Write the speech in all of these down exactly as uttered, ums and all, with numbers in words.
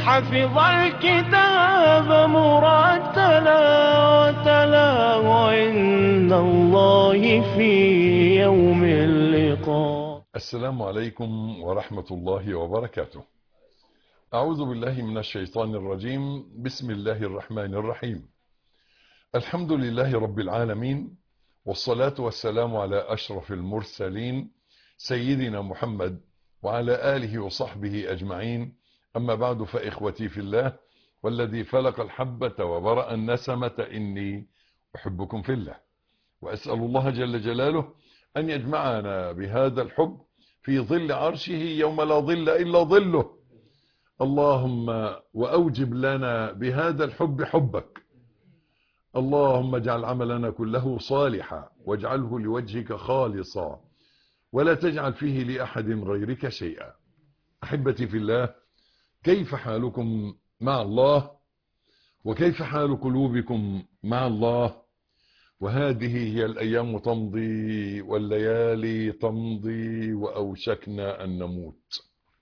حفظ الكتاب مرتلا وتلاه عند الله في يوم اللقاء. السلام عليكم ورحمة الله وبركاته. أعوذ بالله من الشيطان الرجيم. بسم الله الرحمن الرحيم. الحمد لله رب العالمين، والصلاة والسلام على أشرف المرسلين سيدنا محمد وعلى آله وصحبه أجمعين. أما بعد، فإخوتي في الله والذي فلق الحبة وبرأ النسمة إني أحبكم في الله، وأسأل الله جل جلاله أن يجمعنا بهذا الحب في ظل عرشه يوم لا ظل إلا ظله. اللهم وأوجب لنا بهذا الحب حبك. اللهم اجعل عملنا كله صالحا واجعله لوجهك خالصا ولا تجعل فيه لأحد غيرك شيئا. أحبتي في الله، كيف حالكم مع الله؟ وكيف حال قلوبكم مع الله؟ وهذه هي الأيام تمضي والليالي تمضي وأوشكنا أن نموت.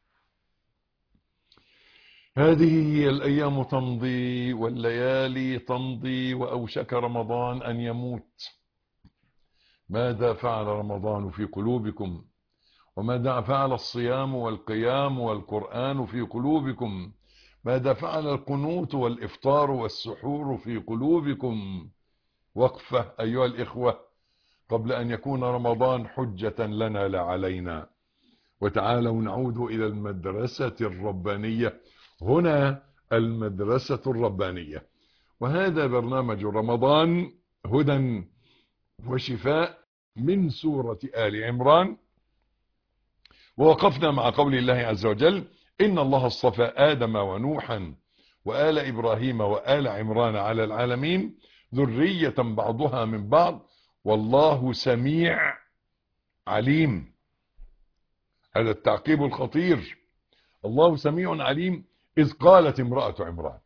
هذه هي الأيام تمضي والليالي تمضي وأوشك رمضان أن يموت. ماذا فعل رمضان في قلوبكم؟ وماذا فعل الصيام والقيام والقرآن في قلوبكم؟ ماذا فعل القنوت والإفطار والسحور في قلوبكم؟ وقفة أيها الإخوة قبل أن يكون رمضان حجة لنا لا علينا. وتعالوا نعود إلى المدرسة الربانية، هنا المدرسة الربانية، وهذا برنامج رمضان هدى وشفاء من سورة آل عمران. ووقفنا مع قول الله عز وجل: إن الله اصطفى آدم ونوحا وآل إبراهيم وآل عمران على العالمين ذرية بعضها من بعض والله سميع عليم. هذا التعقيب الخطير، الله سميع عليم. إذ قالت امرأة عمران،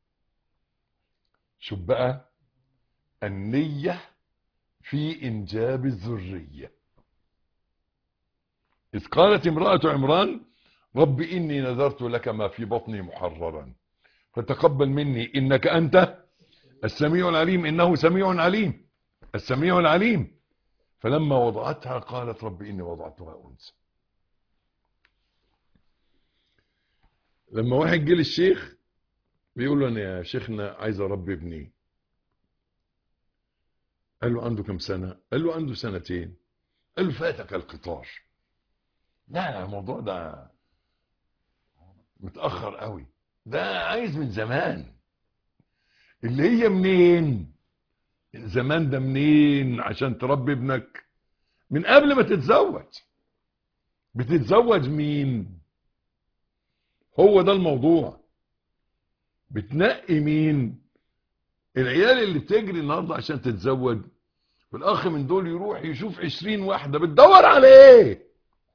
شوف بقى النية في إنجاب الذرية. إذ قالت امرأة عمران رب إني نذرت لك ما في بطني محررا فتقبل مني إنك أنت السميع العليم. إنه سميع عليم، السميع العليم. فلما وضعتها قالت رب إني وضعتها أنثى. لما واحد جه للشيخ بيقول له: أنا يا شيخنا عايز أربي ابني. قال له: عنده كم سنة؟ قال له: عنده سنتين. قال له: فاتك القطار. لا لا، الموضوع ده متأخر قوي، ده عايز من زمان. اللي هي منين زمان ده؟ منين عشان تربي ابنك؟ من قبل ما تتزوج. بتتزوج مين؟ هو ده الموضوع. بتنقي مين؟ العيال اللي بتجري النهارده عشان تتزوج، والاخ من دول يروح يشوف عشرين واحدة بتدور على ايه؟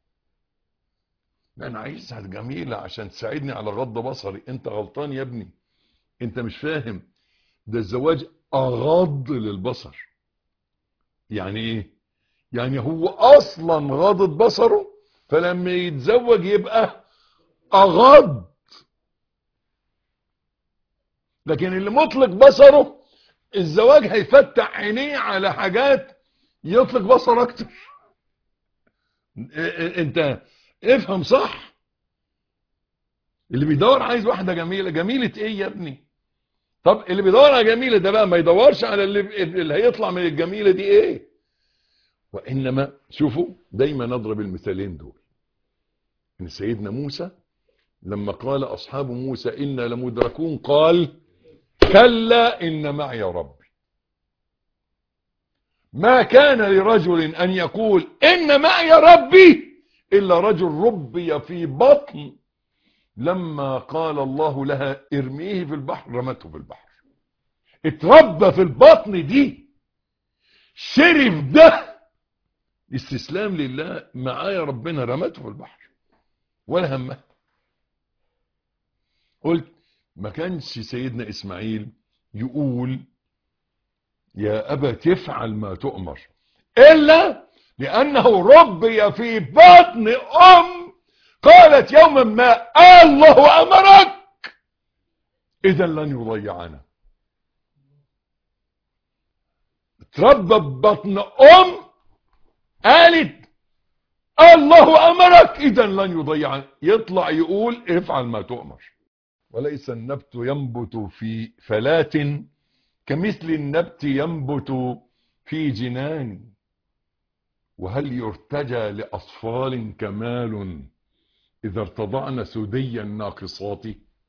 انا عايزها جميلة عشان تساعدني على غض بصري. انت غلطان يا ابني، انت مش فاهم. ده الزواج اغض للبصر. يعني ايه؟ يعني هو اصلا غاضت بصره، فلما يتزوج يبقى اغض. لكن اللي مطلق بصره، الزواج هيفتح عينيه على حاجات يطلق بصر اكتر. انت افهم صح. اللي بيدور عايز واحدة جميلة. جميلة ايه يا ابني؟ طب اللي بيدور على جميلة ده بقى ما يدورش على اللي, اللي هيطلع من الجميلة دي ايه. وانما شوفوا دايما نضرب المثالين دول. ان سيدنا موسى لما قال اصحاب موسى إنا لمدركون قال: كلا إن معي ربي. ما كان لرجل أن يقول إن معي ربي إلا رجل ربي في بطن. لما قال الله لها ارميه في البحر رمته في البحر. اتربى في البطن دي، شرف ده استسلام لله. معايا ربنا، رمته في البحر ولا همه. قلت ما كانش سيدنا إسماعيل يقول يا أبا تفعل ما تؤمر إلا لأنه ربي في بطن أم قالت يوما ما الله أمرك إذا لن يضيعنا. تربى ببطن أم قالت الله أمرك إذا لن يضيعنا، يطلع يقول افعل ما تؤمر. وليس النبت ينبت في فلاة كمثل النبت ينبت في جنان، وهل يرتجى لأطفال كمال إذا ارتضعن سدي الناقصات؟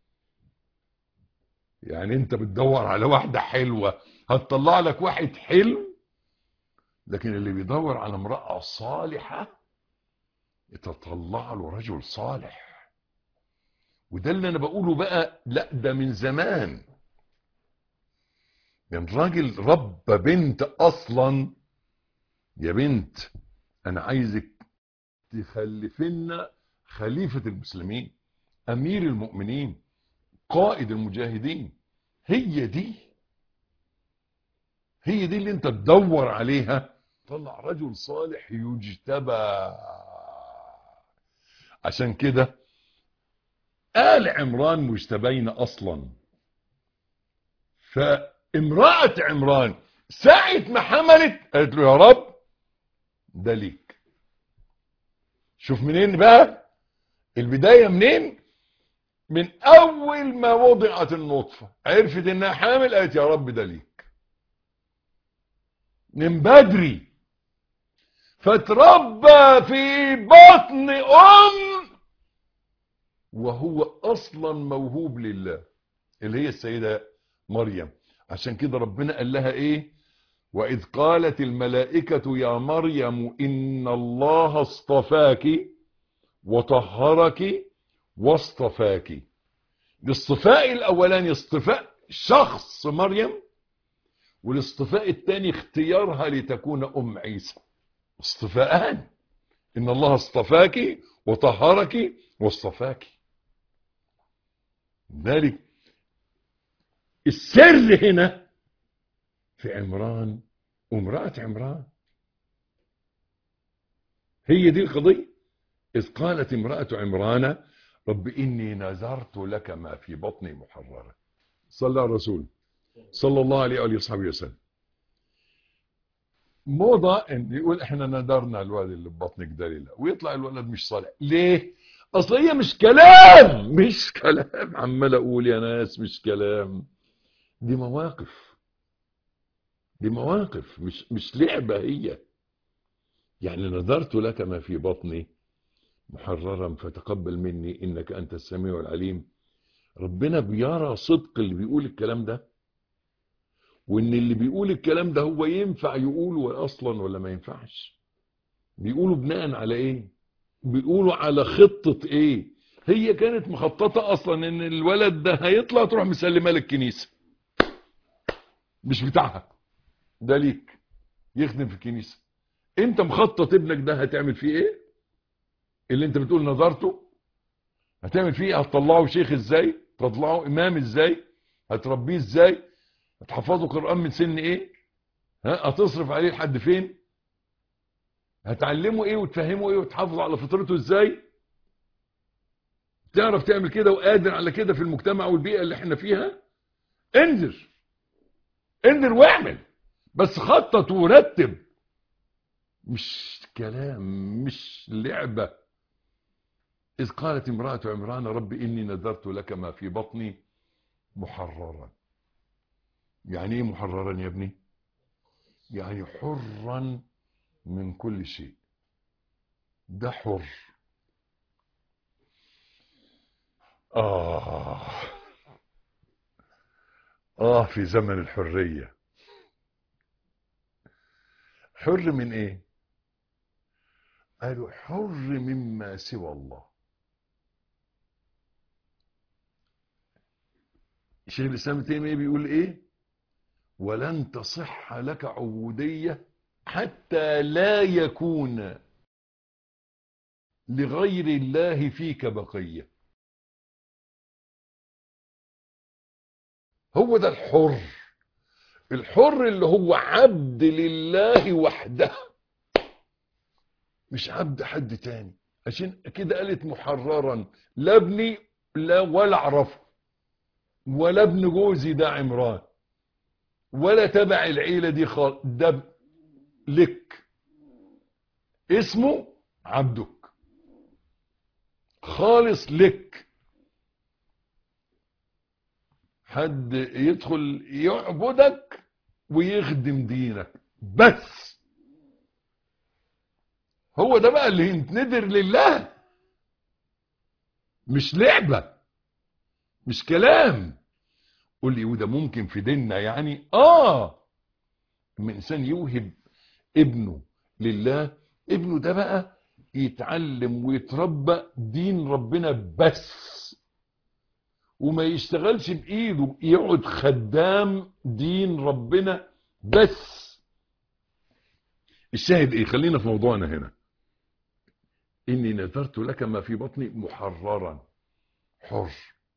يعني انت بتدور على واحدة حلوة هتطلع لك واحد حلو، لكن اللي بيدور على امرأة صالحة يتطلع له رجل صالح. وده اللي انا بقوله بقى، لا ده من زمان. يعني راجل ربى بنت اصلا، يا بنت انا عايزك تخلفنا خليفة المسلمين، امير المؤمنين، قائد المجاهدين. هي دي هي دي اللي انت تدور عليها. طلع رجل صالح يجتبى. عشان كده آل عمران مجتبين اصلا. فامرأة عمران ساعة ما حملت قالت له يا رب ده ليك. شوف منين بقى البداية، منين؟ من اول ما وضعت النطفة عرفت انها حامل، قالت يا رب ده ليك من بدري. فتربى في بطن ام وهو اصلا موهوب لله، اللي هي السيدة مريم. عشان كده ربنا قال لها ايه؟ واذ قالت الملائكة يا مريم ان الله اصطفاك وطهرك واصطفاك. الاصطفاء الاولاني اصطفاء شخص مريم، والاصطفاء الثاني اختيارها لتكون ام عيسى. اصطفاءان، ان الله اصطفاك وطهرك واصطفاك. ذلك السر هنا في عمران وامرأة عمران. هي دي القضية. إذ قالت امرأة عمران رب إني نذرت لك ما في بطني محررا. صلى على الرسول صلى الله عليه وآله وصحبه وسلم. موضة ان يقول احنا نذرنا الولد اللي ببطنك ده لله، ويطلع الولد مش صالح. ليه؟ اصل هي مش كلام، مش كلام عمال اقول يا ناس مش كلام، دي مواقف، دي مواقف مش مش لعبة. هي يعني نذرت لك ما في بطني محررا فتقبل مني انك انت السميع العليم. ربنا بيرى صدق اللي بيقول الكلام ده، وان اللي بيقول الكلام ده هو ينفع يقوله اصلا ولا ما ينفعش. بيقولوا بناء على ايه؟ بيقولوا على خطة ايه؟ هي كانت مخططة اصلا ان الولد ده هيطلع تروح مسلمة للكنيسة، مش بتاعها، ده ليك يخدم في الكنيسة. انت مخطط ابنك ده هتعمل فيه ايه؟ اللي انت بتقول نظرته هتعمل فيه ايه؟ هتطلعه شيخ ازاي؟ تطلعه امام ازاي؟ هتربيه ازاي؟ هتحفظه قرآن من سن ايه؟ ها هتصرف عليه لحد فين؟ هتعلمه ايه وتفهمه ايه وتحافظ على فطرته ازاي؟ تعرف تعمل كده وقادر على كده في المجتمع والبيئة اللي احنا فيها؟ انذر انذر واعمل، بس خطط ورتب، مش كلام مش لعبة. إذ قالت امرأة عمران رب إني نذرت لك ما في بطني محررا. يعني ايه محررا يا ابني؟ يعني حرا من كل شيء، ده حر. آه آه في زمن الحرية. حر من ايه؟ قالوا حر مما سوى الله. شيخ الإسلام ابن تيمية بيقول ايه؟ ولن تصح لك عبودية حتى لا يكون لغير الله فيك بقية. هو ده الحر. الحر اللي هو عبد لله وحده، مش عبد حد تاني. عشان كده قالت محررا، لا ابني لا ولا اعرفه، ولا ابن جوزي ده عمران، ولا تبع العيلة دي خالص، ده لك، اسمه عبدك، خالص لك. حد يدخل يعبدك ويخدم دينك بس، هو ده بقى اللي ينتدر لله، مش لعبة، مش كلام. قول لي وده ممكن في ديننا يعني؟ اه، اما انسان يوهب ابنه لله، ابنه ده بقى يتعلم ويتربى دين ربنا بس، وما يشتغلش بايده، يقعد خدام دين ربنا بس. الشاهد ايه؟ خلينا في موضوعنا هنا. اني نذرت لك ما في بطني محررا، حر.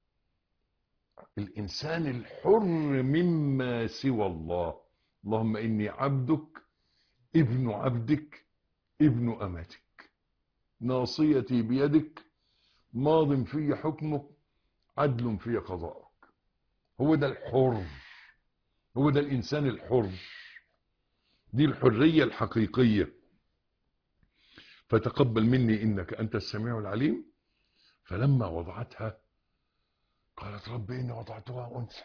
الانسان الحر مما سوى الله. اللهم اني عبدك ابن عبدك ابن امتك، ناصيتي بيدك، ماض في حكمك، عدل في قضاءك. هو ده الحر، هو ده الانسان الحر، دي الحرية الحقيقية. فتقبل مني انك انت السميع العليم. فلما وضعتها قالت رب اني وضعتها انثى.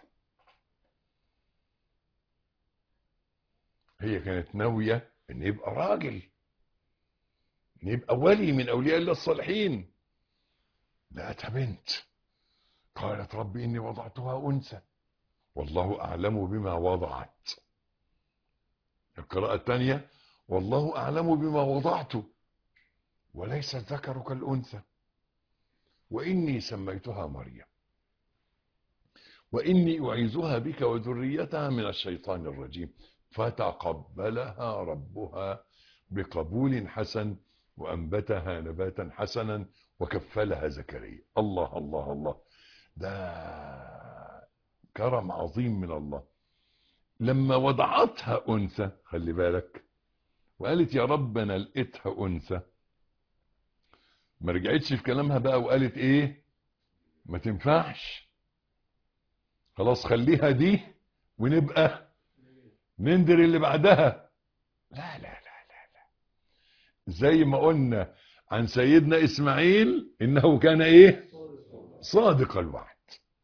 هي كانت ناوية ان يبقى راجل، ان يبقى ولي من اولياء الله الصالحين، لقتها بنت. قالت رب اني وضعتها انثى والله اعلم بما وضعت. القراءة الثانية والله اعلم بما وضعت وليس الذكر كالانثى واني سميتها مريم واني اعيذها بك وذريتها من الشيطان الرجيم. فتقبلها ربها بقبول حسن وانبتها نباتا حسنا وكفلها زكريا. الله الله الله، ده كرم عظيم من الله. لما وضعتها انثى، خلي بالك، وقالت يا رب انا لقيتها انثى، ما رجعتش في كلامها بقى وقالت ايه ما تنفعش، خلاص خليها دي ونبقى نندر اللي بعدها. لا لا لا لا لا، زي ما قلنا عن سيدنا اسماعيل انه كان ايه صادق الوعد.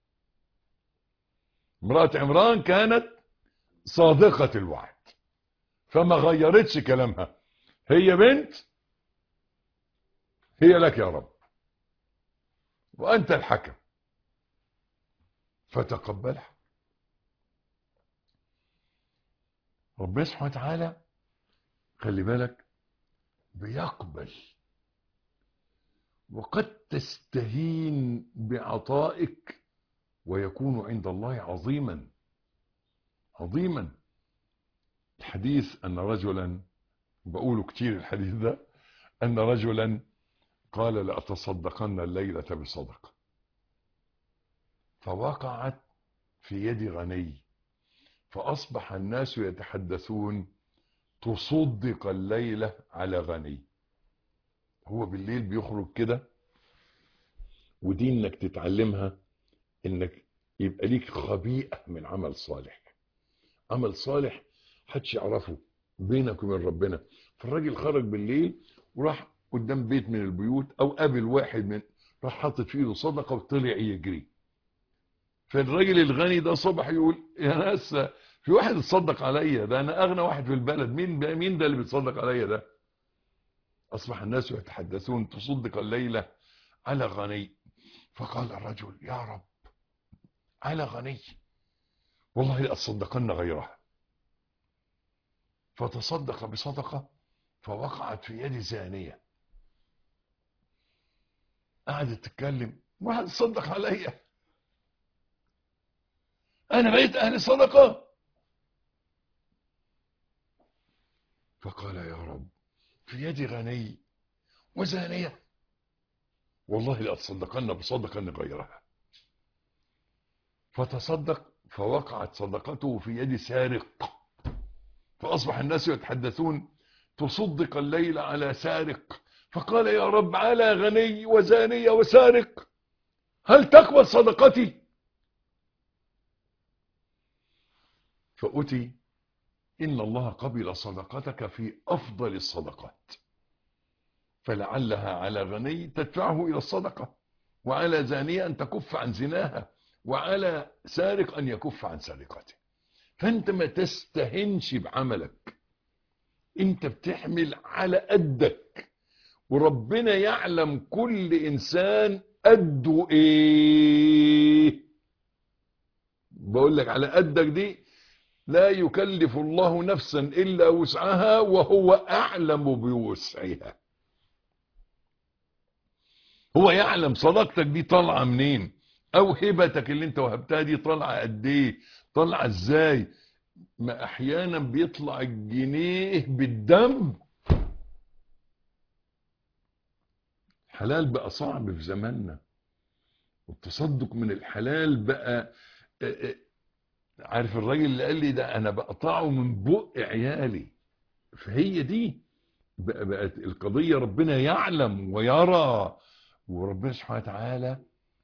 امرأة عمران كانت صادقة الوعد، فما غيرتش كلامها. هي بنت، هي لك يا رب وأنت الحكم. فتقبلها ربنا سبحانه وتعالى. خلي بالك، بيقبل، وقد تستهين بعطائك ويكون عند الله عظيما عظيما. الحديث أن رجلا، بقوله كتير الحديث ده، أن رجلا قال لأتصدقن الليلة بصدقة، فوقعت في يد غني، فأصبح الناس يتحدثون تصدق الليلة على غني. هو بالليل بيخرج كده، ودي انك تتعلمها، انك يبقى ليك خبيئة من عمل صالح. عمل صالح محدش يعرفه بينك وبين ربنا. فالراجل خرج بالليل وراح قدام بيت من البيوت او قابل واحد من، راح حاطط في ايده صدقة وطلع يجري. فالراجل الغني ده صبح يقول يا ناس في واحد اتصدق عليا، ده انا اغنى واحد في البلد، مين مين ده اللي بيتصدق عليا ده؟ اصبح الناس يتحدثون تصدق الليلة على غني. فقال الرجل يا رب على غني والله لأتصدقن غيرها. فتصدق بصدقة فوقعت في يد زانية. قعدت تتكلم، واحد تصدق عليا، انا بقيت اهل صدقة. فقال يا رب في يد غني وزانية والله لأتصدقن بصدقة غيرها. فتصدق فوقعت صدقته في يد سارق، فأصبح الناس يتحدثون تصدق الليل على سارق. فقال يا رب على غني وزانية وسارق، هل تقبل صدقتي؟ فأتي إن الله قبل صدقتك في أفضل الصدقات، فلعلها على غني تدفعه إلى الصدقة، وعلى زانية أن تكف عن زناها، وعلى سارق أن يكف عن سرقته. فأنت ما تستهنش بعملك، أنت بتحمل على قدك، وربنا يعلم كل إنسان قده إيه. بقول لك على قدك دي، لا يكلف الله نفسا إلا وسعها وهو أعلم بوسعها. هو يعلم صدقتك دي طالعة منين، او هبتك اللي انت وهبتها دي طالعة قد ايه، طالعة ازاي. ما احيانا بيطلع الجنيه بالدم. حلال بقى صعب في زماننا، والتصدق من الحلال بقى. عارف الراجل اللي قال لي ده انا بقطعه من بق عيالي. فهي دي بقى بقت القضية. ربنا يعلم ويرى، وربنا سبحانه وتعالى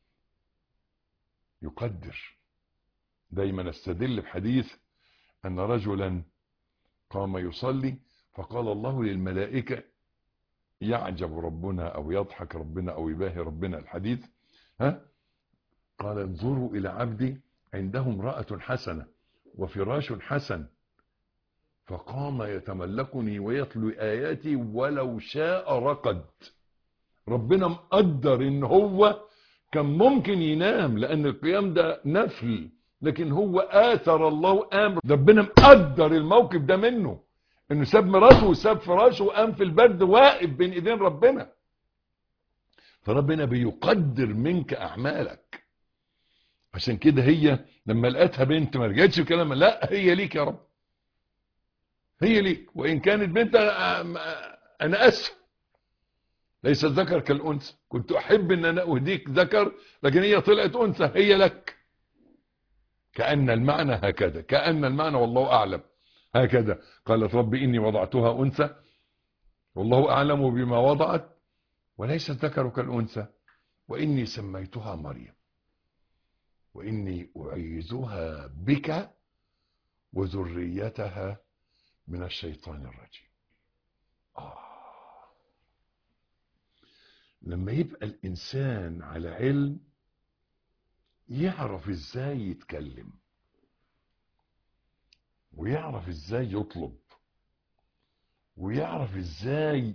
يقدر. دايما استدل بحديث ان رجلا قام يصلي فقال الله للملائكة يعجب ربنا او يضحك ربنا او يباهي ربنا. الحديث ها قال انظروا الى عبدي عنده امرأة حسنة وفراش حسن، فقام يتملكني ويتلو آياتي ولو شاء رقد. ربنا مقدر ان هو كان ممكن ينام لان القيام ده نفل، لكن هو آثر الله امر. ربنا مقدر الموقف ده منه، انه ساب مراته وساب فراشه وقام في البرد واقف بين ايدين ربنا. فربنا بيقدر منك اعمالك. عشان كده هي لما لقيتها بنت ما رجعتش بكلامها، لا هي ليك يا رب، هي ليك. وان كانت بنت انا اسف، ليس الذكر كالانثى، كنت احب ان انا اهديك ذكر لكن هي طلعت انثى، هي لك. كأن المعنى هكذا، كأن المعنى والله اعلم هكذا. قالت رب اني وضعتها انثى والله اعلم بما وضعت وليس الذكر كالانثى واني سميتها مريم واني اعيذها بك وذريتها من الشيطان الرجيم. آه. لما يبقى الانسان على علم يعرف ازاي يتكلم، ويعرف ازاي يطلب، ويعرف ازاي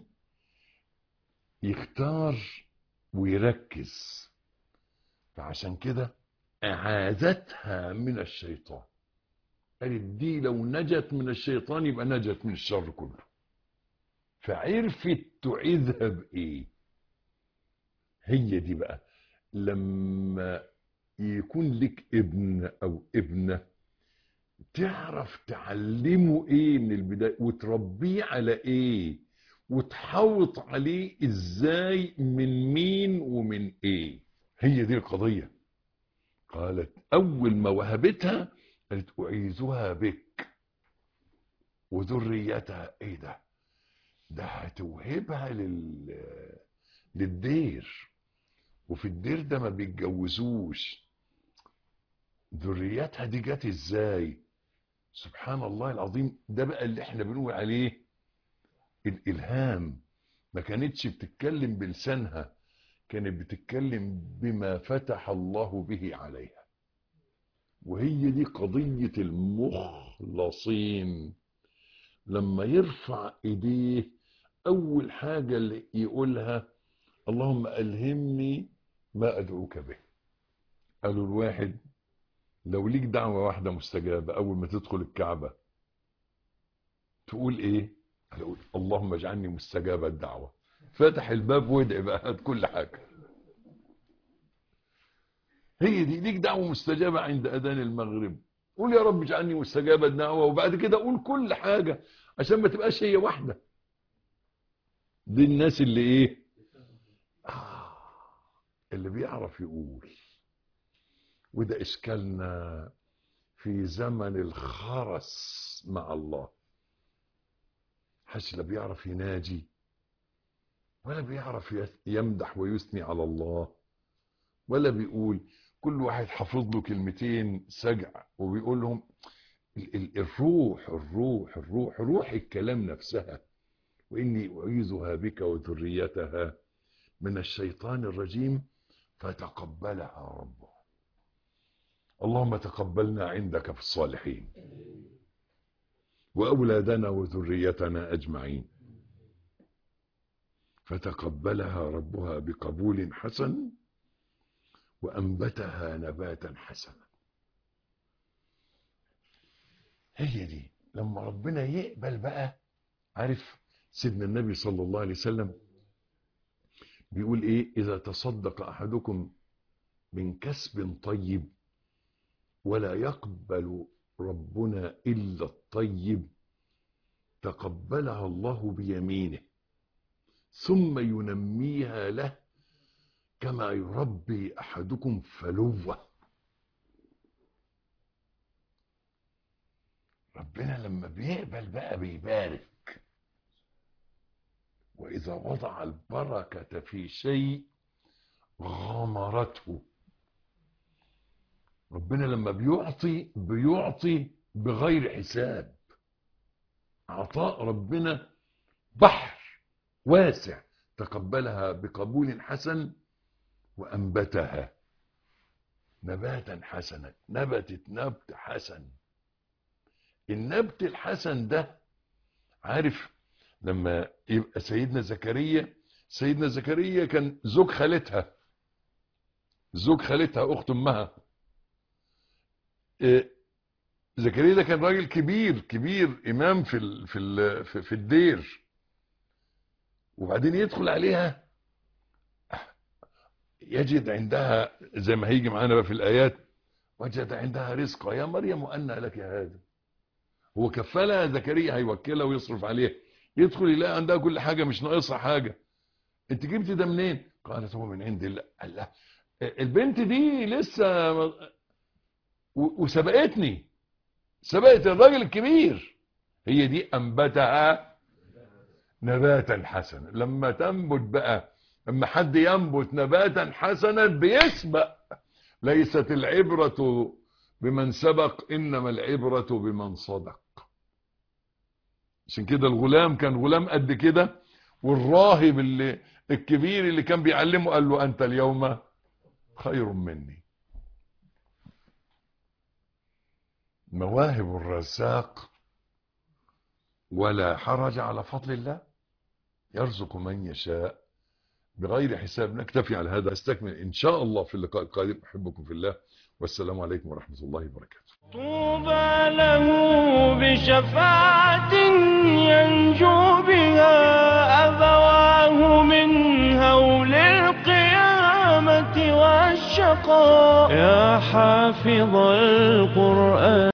يختار ويركز. فعشان كده اعاذتها من الشيطان. قالت دي لو نجت من الشيطان يبقى نجت من الشر كله. فعرفت تعيذها بايه. هي دي بقى لما يكون لك ابن او ابنة تعرف تعلمه ايه من البداية وتربيه على ايه وتحوط عليه ازاي من مين ومن ايه. هي دي القضية. قالت اول ما وهبتها قالت اعيذها بك وذريتها. ايه ده ده هتوهبها لل للدير، وفي الدير ده ما بيتجوزوش. ذريتها دي جت ازاي؟ سبحان الله العظيم. ده بقى اللي احنا بنقول عليه الالهام. ما كانتش بتتكلم بلسانها، كانت بتتكلم بما فتح الله به عليها. وهي دي قضية المخلصين. لما يرفع ايديه اول حاجة اللي يقولها اللهم ألهمني ما أدعوك به. قالوا الواحد لو ليك دعوة واحدة مستجابة أول ما تدخل الكعبة تقول إيه؟ قالوا اللهم اجعلني مستجاب الدعوة. فتح الباب وادعي بقى، هات كل حاجة. هي دي ليك دعوة مستجابة عند أذان المغرب، قول يا رب اجعلني مستجاب الدعوة، وبعد كده قول كل حاجة عشان ما تبقاش هي واحدة. دي الناس اللي إيه؟ آه اللي بيعرف يقول. وده إشكالنا في زمن الخرس مع الله. حش لا بيعرف يناجي ولا بيعرف يمدح ويثني على الله، ولا بيقول. كل واحد حافظ له كلمتين سجع وبيقولهم ال- ال- الروح الروح الروح روح الكلام نفسها. وإني أعيذها بك وذريتها من الشيطان الرجيم فتقبلها ربه. اللهم تقبلنا عندك في الصالحين وأولادنا وذريتنا أجمعين. فتقبلها ربها بقبول حسن وأنبتها نباتا حسنا. هي دي لما ربنا يقبل بقى. عارف سيدنا النبي صلى الله عليه وسلم بيقول ايه؟ إذا تصدق أحدكم من كسب طيب ولا يقبل ربنا إلا الطيب تقبلها الله بيمينه ثم ينميها له كما يربي أحدكم فلوة. ربنا لما بيقبل بقى بيبارك. وإذا وضع البركة في شيء غمرته. ربنا لما بيعطي بيعطي بغير حساب. عطاء ربنا بحر واسع. تقبلها بقبول حسن وأنبتها نباتا حسنا. نبتت نبت حسن. النبت الحسن ده، عارف لما يبقى سيدنا زكريا سيدنا زكريا كان زوج خالتها زوج خالتها أخت أمها. زكريا ده كان راجل كبير كبير إمام في ال في ال في الدير. وبعدين يدخل عليها يجد عندها زي ما هيجي معانا بقى في الآيات وجد عندها رزقا يا مريم أنى لك هذا. هو كفلها زكريا هيوكلها ويصرف عليها. يدخل يلاقي عندها كل حاجة مش ناقصها حاجة. انت جبت ده منين؟ قالت هو من عند الله. قال لها البنت دي لسه وسبقتني سبقت الراجل الكبير. هي دي أنبتها نباتا حسنا. لما تنبت بقى لما حد ينبت نباتا حسنا بيسبق. ليست العبرة بمن سبق إنما العبرة بمن صدق. عشان كده الغلام كان غلام قد كده والراهب اللي الكبير اللي كان بيعلمه قال له أنت اليوم خير مني. مواهب الرزاق ولا حرج على فضل الله. يرزق من يشاء بغير حساب. نكتفي على هذا. استكمل إن شاء الله في اللقاء القادم. أحبكم في الله والسلام عليكم ورحمة الله وبركاته. طوبى له بشفاعة ينجو بها أبواه من هول القيامة والشقاء. يا حافظ القرآن